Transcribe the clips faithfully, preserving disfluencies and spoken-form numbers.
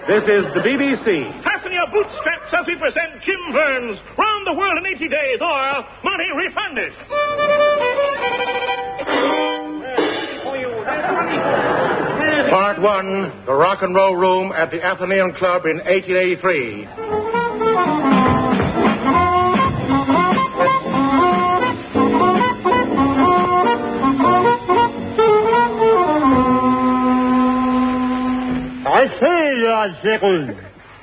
This is the B B C. Fasten your bootstraps as we present Jim Burns, Round the World in eighty days, or Money Refunded. Part one, the Rock and Roll Room at the Athenaeum Club in eighteen eighty-three. I say, Lord Shekels,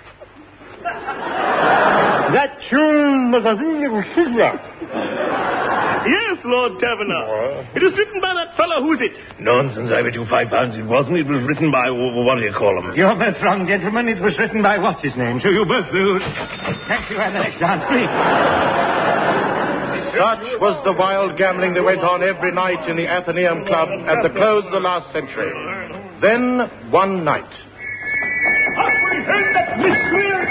that tune was a real sizzler. Yes, Lord Taverner. It was written by that fellow. Who's it? Nonsense, I bet you five pounds it wasn't. It was written by, what do you call him? You're both wrong, gentlemen. It was written by what's his name, so you both lose. Thank you, and the next chance, please. Such was the wild gambling that went on every night in the Athenaeum Club at the close of the last century. Then, one night. Apprehend that miscreant!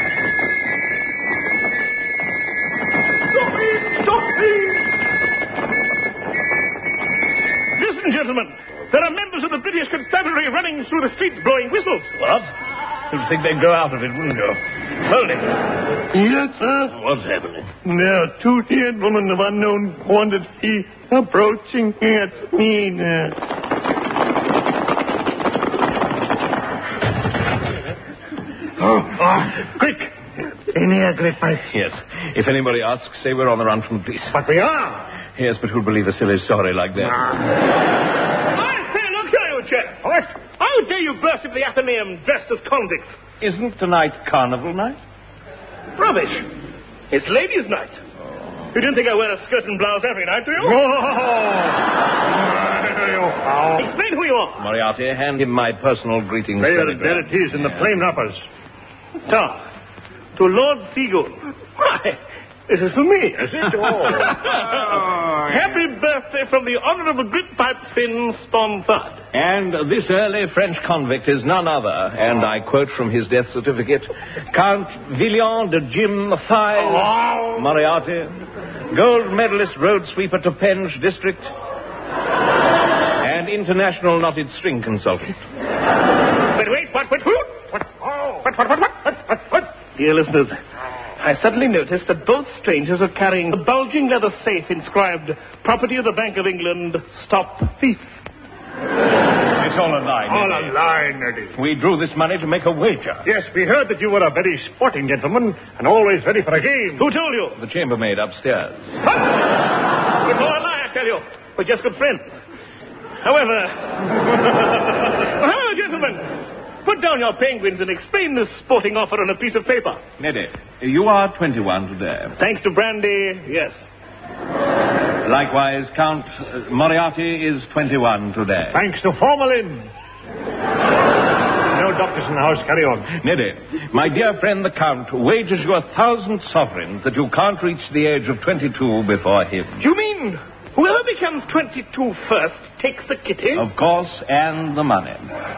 Stop him! Stop him! Listen, gentlemen. There are members of the British Constabulary running through the streets blowing whistles. What? You'd think they'd go out of it, wouldn't you? Hold him. Yes, sir. What's happening? There are two gentlemen of unknown quantity approaching at me now. Oh, oh, quick! In here, great Mike. Yes. If anybody asks, say we're on the run from the police. But we are. Yes, but who'd believe a silly story like that? I say, look here, you chap. What? How dare you burst into the Athenaeum dressed as convicts? Isn't tonight carnival night? Rubbish. It's ladies' night. You didn't think I wear a skirt and blouse every night, do you? Oh! Explain who you are. Moriarty, hand him my personal greetings. There, telegram. there it is in the plain wrappers. Ta. To Lord Seagull. Why, this is for me. Is it? Oh. Happy birthday from the Honourable Grippipe Finn Stormford. And this early French convict is none other, and I quote from his death certificate, Count Villian de Jim Thies Oh. Moriarty, gold medalist road sweeper to Penge District, and international knotted string consultant. But wait, what, what, what? What, oh. what, what, what, what, what, what, what? Dear listeners, I suddenly noticed that both strangers are carrying a bulging leather safe inscribed, Property of the Bank of England, Stop Thief. It's all a lie, All Neddy. a lie, Neddy. We drew this money to make a wager. Yes, we heard that you were a very sporting gentleman and always ready for a game. Who told you? The chambermaid upstairs. It's all a lie, I tell you. We're just good friends. However... However, gentlemen, put down your penguins and explain this sporting offer on a piece of paper. Neddy, you are twenty-one today. Thanks to brandy, yes. Likewise, Count uh, Moriarty is twenty-one today. Thanks to formalin. No doctors in the house. Carry on. Neddy, my dear friend the Count wagers you a thousand sovereigns that you can't reach the age of twenty-two before him. You mean whoever becomes twenty-two first takes the kitty? Of course, and the money.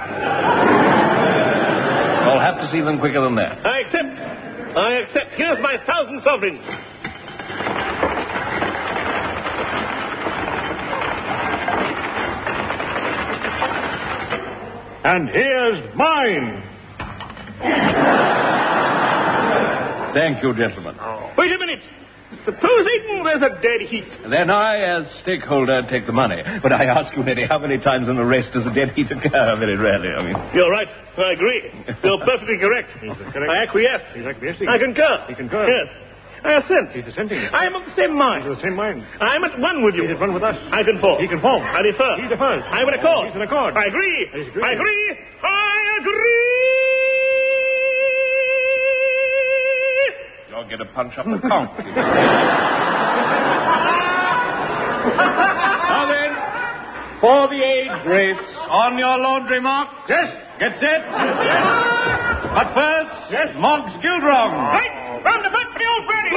I'll have to see them quicker than that. I accept. I accept. Here's my thousand sovereigns. And here's mine. Thank you, gentlemen. Wait a minute. Supposing there's a dead heat. Then I, as stakeholder, take the money. But I ask you, Neddy, how many times in a race does a dead heat occur? Very rarely, I mean. You're right. I agree. You're perfectly correct. correct. I acquiesce. He's acquiescing. I concur. He concurs. Yes. I assent. He's assenting. I am of the same mind. He's of the same mind. I am at one with you. He's at one with us. I conform. He conforms. I defer. He defers. I am in accord. He's in accord. I agree. He's agreed. I agree. I agree. You'll get a punch up the conch. Now then, for the age race, on your laundry mark. Yes. Get set. Yes. But first, yes. Moggs Gildrang. Right. Round the back for the old Granny.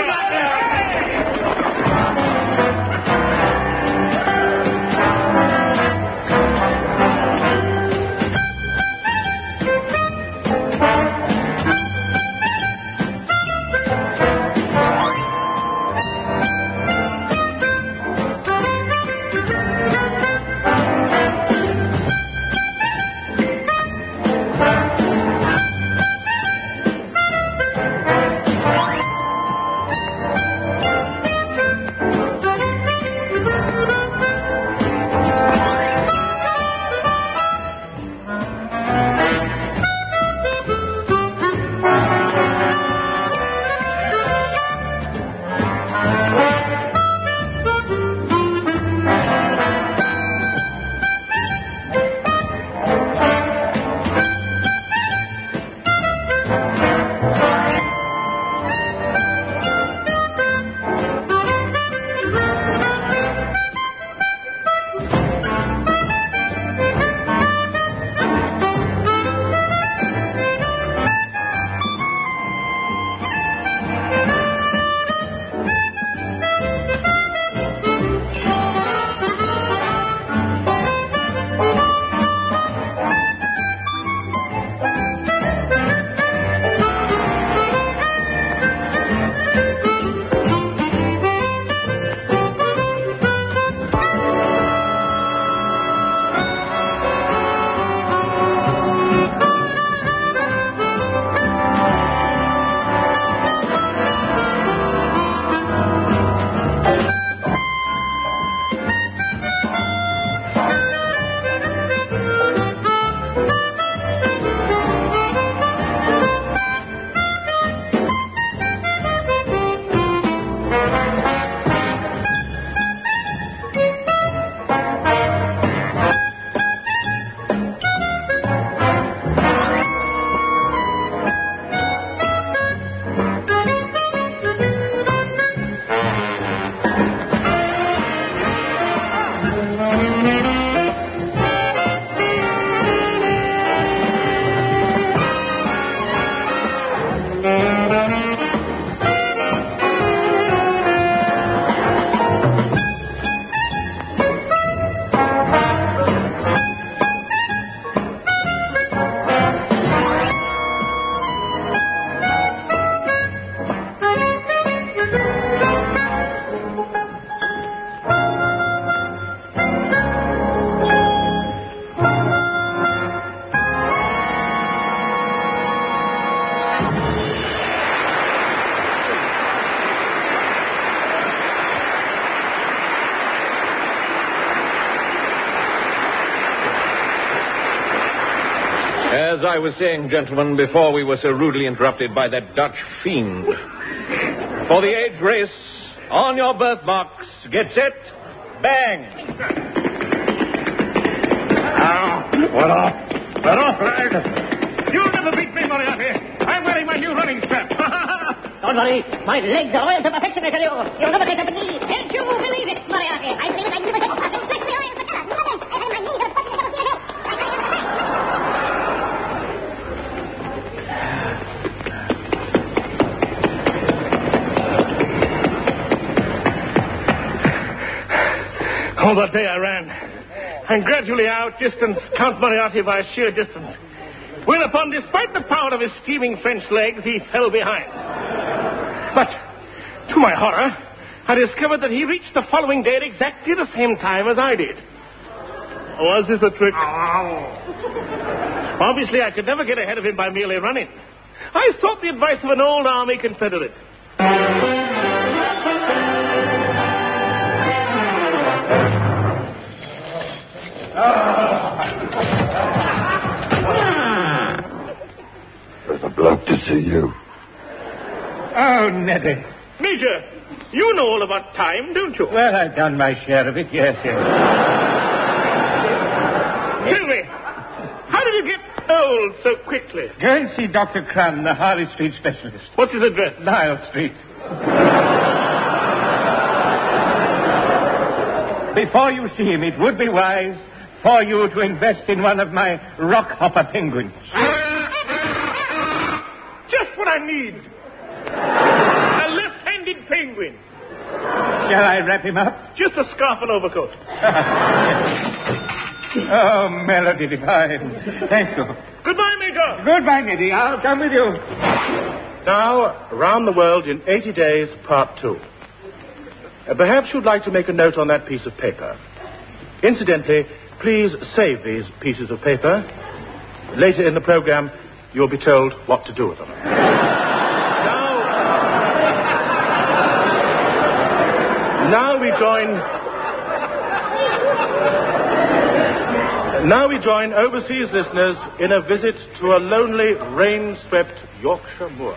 as I was saying, gentlemen, before we were so rudely interrupted by that Dutch fiend. For the age race, on your birthmarks, get set, bang! Now, what off? What off, lad? You'll never beat me, Moriarty. I'm wearing my new running strap. Don't worry. My legs are oiled to perfection, I tell you. You'll never take up a knee. Can't you believe it, Moriarty? I believe it. I believe it. I'm especially oiled for color. Nothing. I have my knees are touching the double All that day I ran, and gradually I outdistanced Count Moriarty by sheer distance. Whereupon, despite the power of his steaming French legs, he fell behind. But, to my horror, I discovered that he reached the following day at exactly the same time as I did. Was this a trick? Obviously, I could never get ahead of him by merely running. I sought the advice of an old army confederate. There's a bloke to see you. Oh, Neddy. Major, you know all about time, don't you? Well, I've done my share of it, yes, yes. Tell me, how did you get old so quickly? Go and see Doctor Crumb, the Harley Street specialist. What's his address? Nile Street. Before you see him, it would be wise for you to invest in one of my rock-hopper penguins. Just what I need. A left-handed penguin. Shall I wrap him up? Just a scarf and overcoat. Oh, melody divine. Thank you. Goodbye, Major. Goodbye, Neddy. I'll come with you. Now, Around the World in eighty days, part two. Uh, perhaps you'd like to make a note on that piece of paper. Incidentally, please save these pieces of paper. Later in the program, you'll be told what to do with them. Now, now we join... Now we join overseas listeners in a visit to a lonely, rain-swept Yorkshire moor.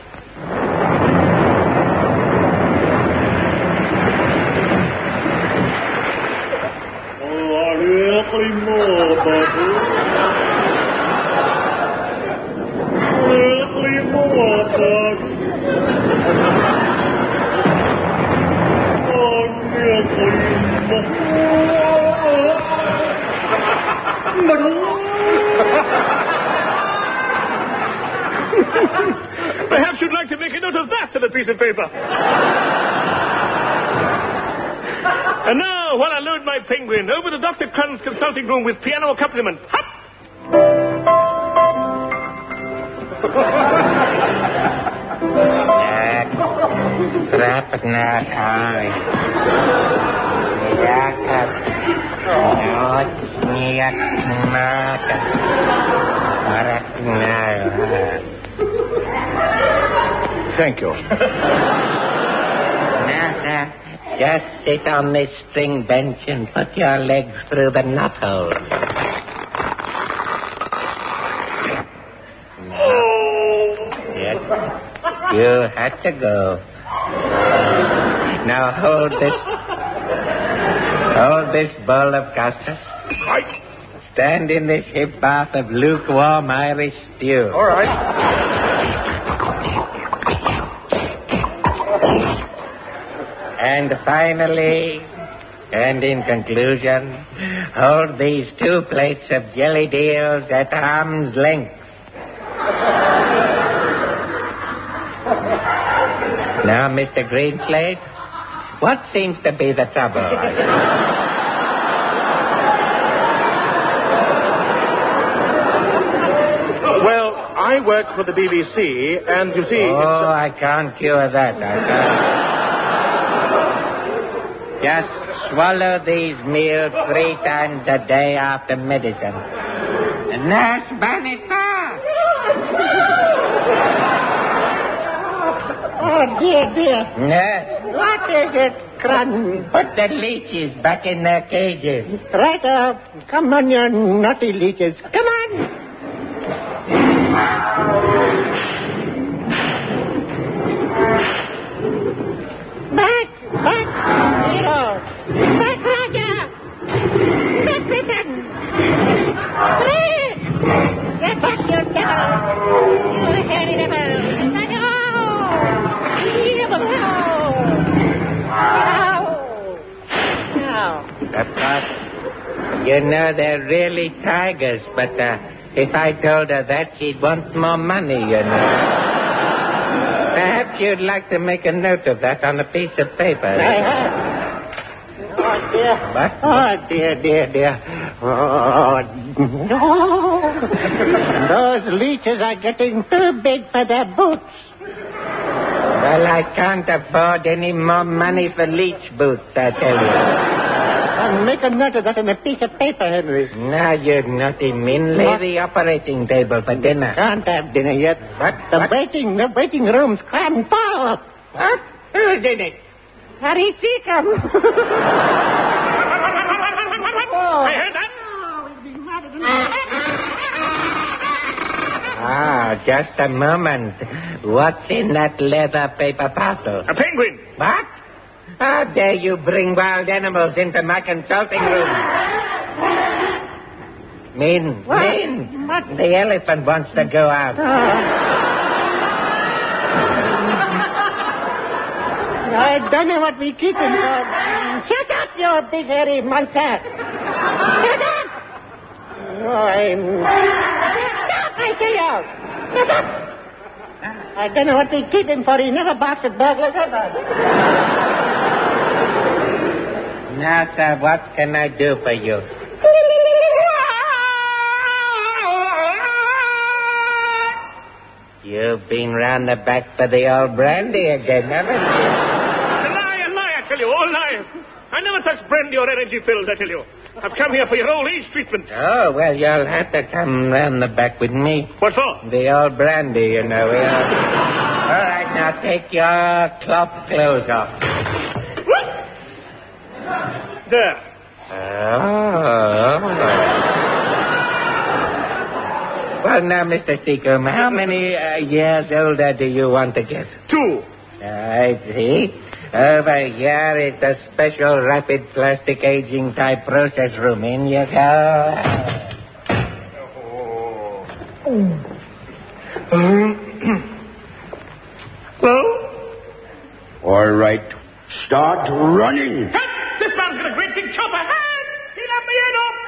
Perhaps you'd like to make a note of that on a piece of paper. And now, while I load my penguin, over to Doctor Crunn's consulting room with piano accompaniment. Hop! Thank you. Now, sir, just sit on this string bench and put your legs through the knot hole. Yes, you had to go. Now hold this. Hold this bowl of custard. Right. Stand in this hip bath of lukewarm Irish stew. All right. And finally, and in conclusion, hold these two plates of jelly deals at arm's length. Now, Mister Greenslade, what seems to be the trouble? Well, I work for the B B C, and you see... Oh, it's, uh... I can't cure that. I can't. Just swallow these meals three times a day after medicine. Nurse Bannister! Oh, dear, dear. Nurse, what is it, Crun? Put the leeches back in their cages. Right up. Come on, you naughty leeches. Come on. Back! Back! Zero! Back, Roger! Back, Britain! Three! Get back, you devil! You hairy devil! No! No! No! Of course, you know they're really tigers, but uh, if I told her that, she'd want more money, you know. Perhaps you'd like to make a note of that on a piece of paper. I have. Oh, dear. What? Oh, dear, dear, dear. Oh, no. Those leeches are getting too big for their boots. Well, I can't afford any more money for leech boots, I tell you. I'll make a note of that on a piece of paper, Henry. Now, you naughty min, lay the operating table for dinner. Can't have dinner yet. What? The What? waiting, the waiting room's crammed full. What? Who's in it? Harry Seacombe. I heard that. Ah, just a moment. What's in that leather paper parcel? A penguin. What? How dare you bring wild animals into my consulting room? Min, What? Min, What? the elephant wants to go out. I don't know what we keep him for. Shut up, you big hairy monster. Shut up! Oh, I'm... Stop, I tell you! Shut up! I don't know what we keep him for. He never barks at burglars ever. Now, sir, what can I do for you? You've been round the back for the old brandy again, haven't you? A lie, a lie, I tell you, all lie. I never touched brandy or energy pills, I tell you. I've come here for your old age treatment. Oh, well, you'll have to come round the back with me. What for? The old brandy, you know. We'll... All right, now take your cloth clothes off. There. Oh. Well, now, Mister Seacombe, how many uh, years older do you want to get? Two. I see. Over here is the special rapid plastic aging type process room. In you go. Well? All right. Start running. Hey, this man's got a great big chopper. Hey, he'll have me head off.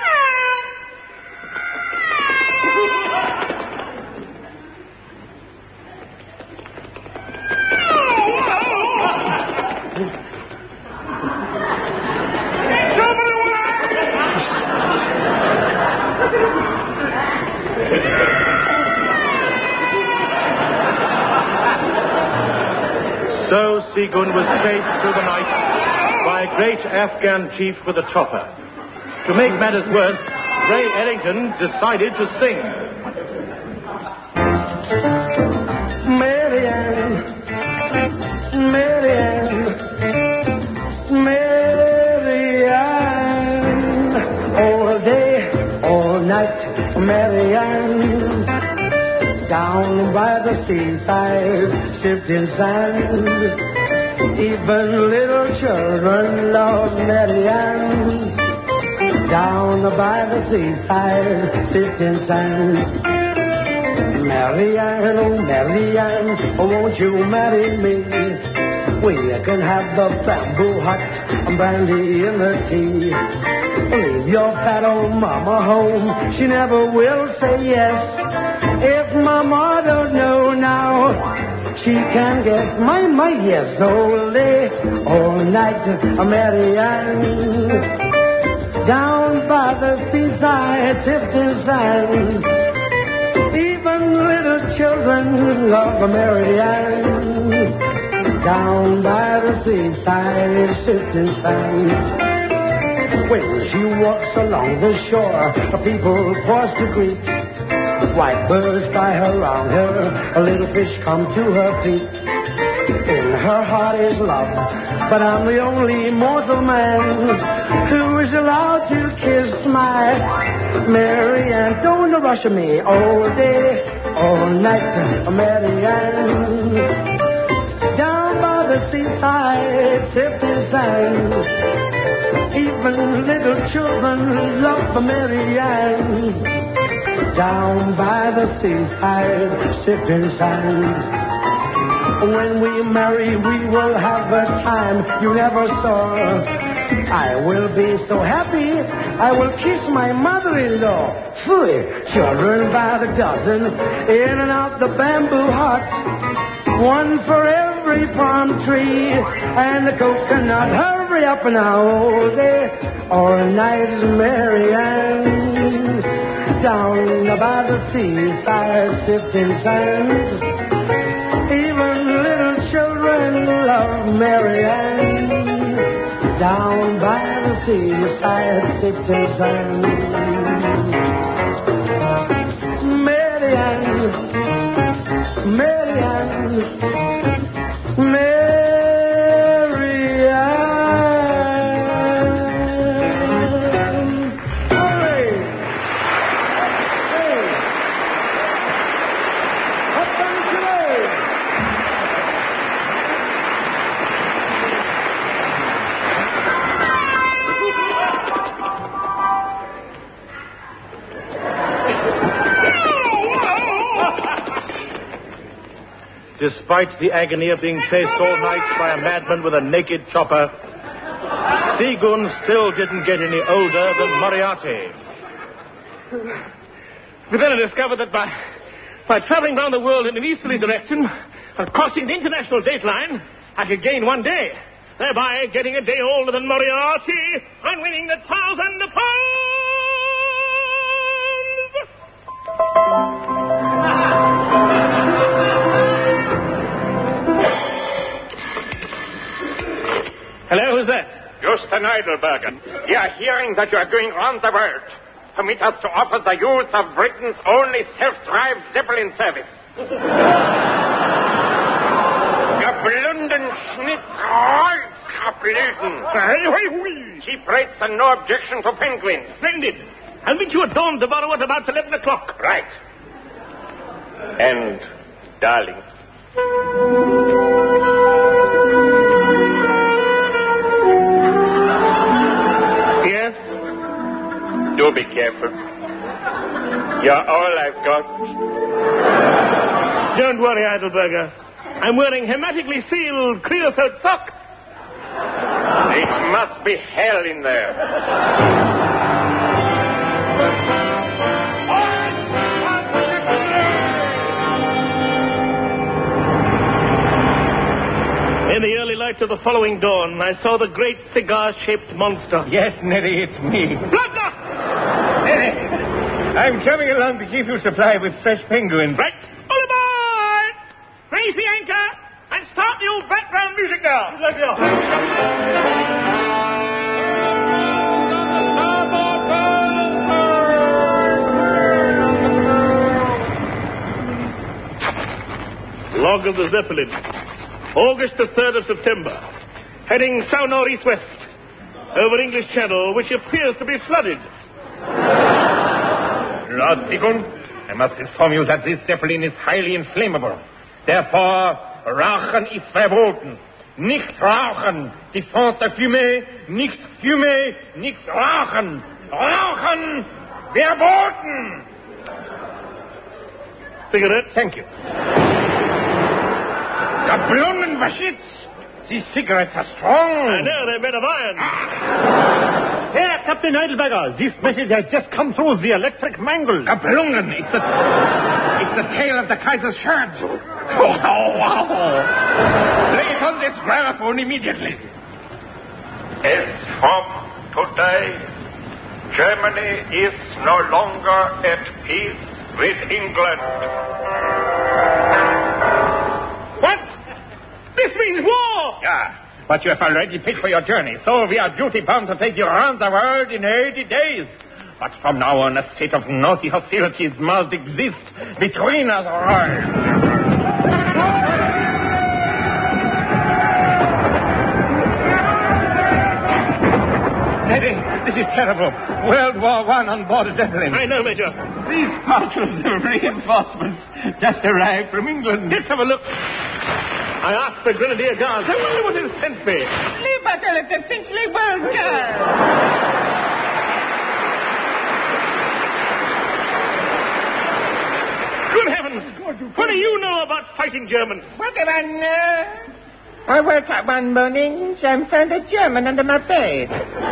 So Seagun was chased through the night by a great Afghan chief with a chopper. To make matters worse, Ray Ellington decided to sing. Marianne, Marianne, Marianne, all day, all night, Marianne, down by the seaside, sifting sand, even little children love Marianne, down by the seaside, sifting sand. Marianne, oh Marianne, won't you marry me? We can have the bamboo hut and brandy in the tea. Leave your fat old mama home, she never will say yes. If mama don't know now, she can guess my, my yes. All day, all night, Marianne, down by the seaside, sifting sand. Even little children love Marianne, down by the seaside, sifting sand. When she walks along the shore, the people pause to greet. White birds fly around her, a little fish come to her feet. In her heart is love, but I'm the only mortal man who is allowed to kiss my Marianne. Don't rush me all day, all night, Marianne. Down by the seaside, sipping sand. Even little children love Marianne. Down by the seaside, sipping sand. When we marry, we will have a time you never saw. I will be so happy, I will kiss my mother-in-law. Phooey, children by the dozen, in and out the bamboo hut. One for every palm tree and the coconut. Hurry up now, oh, they all night, Marianne. Down by the seaside, sifting sand. Even little children love Marianne. Down by the seaside, sifting sand. Marianne, Marianne, Marianne. Hurry! Hey! Up on today! Despite the agony of being chased all night by a madman with a naked chopper, Seagun still didn't get any older than Moriarty. But then I discovered that by, by traveling round the world in an easterly direction and crossing the international date line, I could gain one day, thereby getting a day older than Moriarty and winning the thousand pounds! Hello, who's that? Justin Heidelberger. We are hearing that you are going round the world. Permit us to offer the youth of Britain's only self-drive Zeppelin service. Geblunden Schnitzreuzkaplüten. Cheap rates and no objection to penguins. Splendid. I'll meet you at dawn tomorrow at about eleven o'clock. Right. And, darling... Yes? Do be careful. You're all I've got. Don't worry, Heidelberger. I'm wearing hermetically sealed creosote sock. It must be hell in there. In the early light of the following dawn, I saw the great cigar-shaped monster. Yes, Neddy, it's me. Bloodnut! Neddy, I'm coming along to keep you supplied with fresh penguins. Right. All aboard! Raise the anchor and start the old background music now. Let go. Log of the Zeppelin. August the third of September. Heading south northeast west. Over English Channel, which appears to be flooded. Lord Seagun, I must inform you that this Zeppelin is highly inflammable. Therefore, Rauchen ist verboten. Nicht rauchen. Défense de fumer. Nicht fumer. Nichts rauchen. Rauchen verboten. Cigarette? Thank you. Geblunden Waschitz. These cigarettes are strong. I know, they're made of iron. Here, Captain Heidelberger, this message has just come through the electric mangle. Geblunden, it's the, it's the tail of the Kaiser's shirt. Oh, wow. Play it on this gramophone immediately. As from today, Germany is no longer at peace with England. What? This means war! Yeah, but you have already paid for your journey, so we are duty-bound to take you around the world in eighty days. But from now on, a state of naughty hostilities must exist between us all. Neddy, This is terrible. World War One on board a Zeppelin. I know, Major. These parcels of reinforcements just arrived from England. Let's have a look. I asked the Grenadier Guards. I wonder what it sent me. Leave battle at the Finchley World Guard. Good heavens! What do you know about fighting Germans? What do I know? I woke up one morning and found a German under my bed.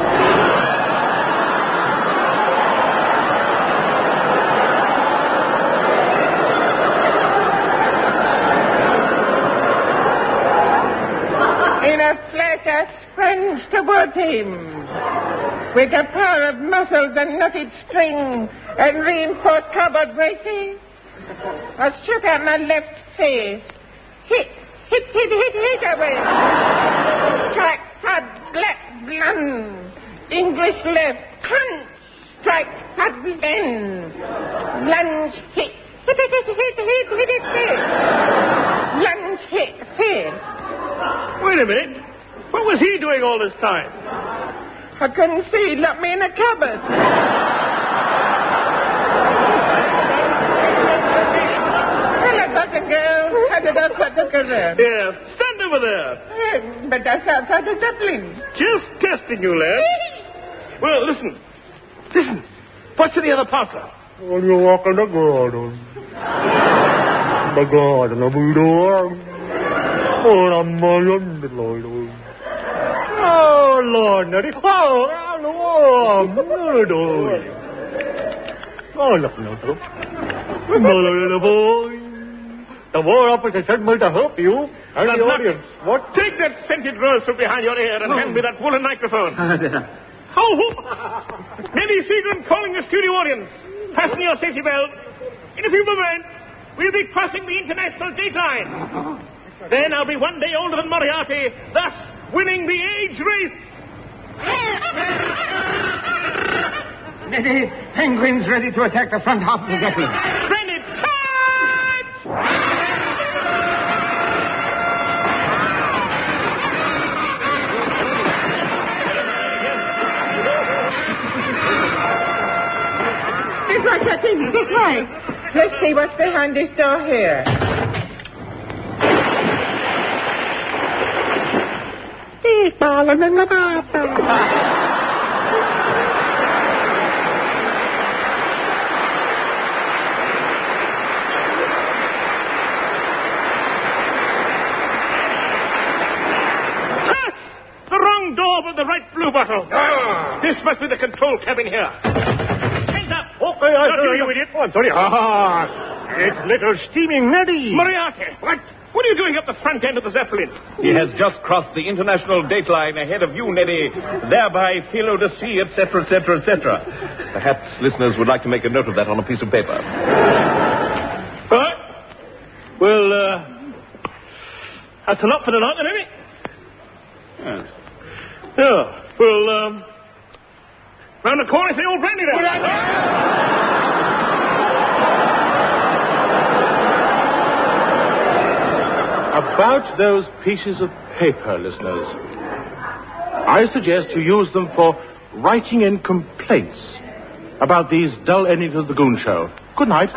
In a flash, I sprang toward him. With the power of muscles and knotted string and reinforced cardboard bracing, I shook out my left face. Hit, hit, hit, hit, hit away. Strike, hard, black, blunt. English left, crunch. Strike, hard, bend. Lunge, hit. Hit, hit, hit, hit, hit, hit, hit, hit. Lunge, hit, face. Wait a minute. What was he doing all this time? I couldn't see. He locked me in a cupboard. Girl, how did I put the career? Yes, stand over there. Uh, but that's outside the Zeppelin. Just testing you, lad. Well, listen. Listen. What's in the other parcel? Well, you walk in the garden. The garden of the door. Oh, I'm my Lord. Oh, Lord. Oh, Lord. Oh, look, no, no. Oh, boy. The war officer sent me to help you and the audience. What? Take that scented rose from behind your ear and oh. hand me that woolen microphone. How? Maybe Seagren calling the studio audience. Fasten your safety belt. In a few moments, we'll be crossing the international date line. Then I'll be one day older than Moriarty, thus winning the age race. Neddy, Penguin's ready to attack the front half of the Zeppelin. Splendid! That's right, Captain. That's right. Let's see what's behind this door here. He's falling in the bathroom. The wrong door with the right blue bottle. Ah. This must be the control cabin here. Hands up. Okay, I Not you, you idiot. Oh, I'm sorry. Ah, it's little steaming Neddy. Moriarty. What? What are you doing up the front end of the Zeppelin? He has just crossed the international date line ahead of you, Neddy, thereby filled the sea, et cetera, et cetera, et cetera. Perhaps listeners would like to make a note of that on a piece of paper. All right. Well, uh, that's a lot for tonight, then, isn't it? Yes. Yeah. Well, um, round the corner is the old brandy there. About those pieces of paper, listeners, I suggest you use them for writing in complaints about these dull endings of the Goon Show. Good night.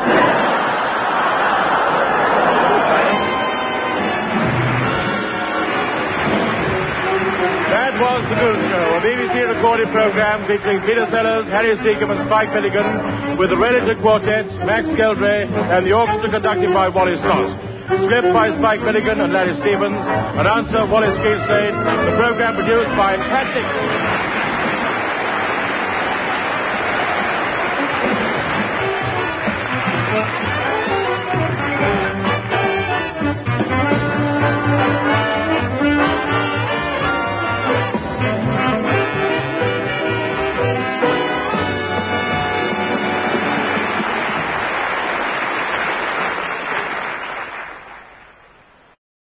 That was the Goon Show, a B B C recorded program featuring Peter Sellers, Harry Seacombe and Spike Milligan, with the Reddington Quartet, Max Geldray, and the orchestra conducted by Wallace Frost. Script by Spike Milligan and Larry Stevens. Announcer Wallace Gilslade. The program produced by Patrick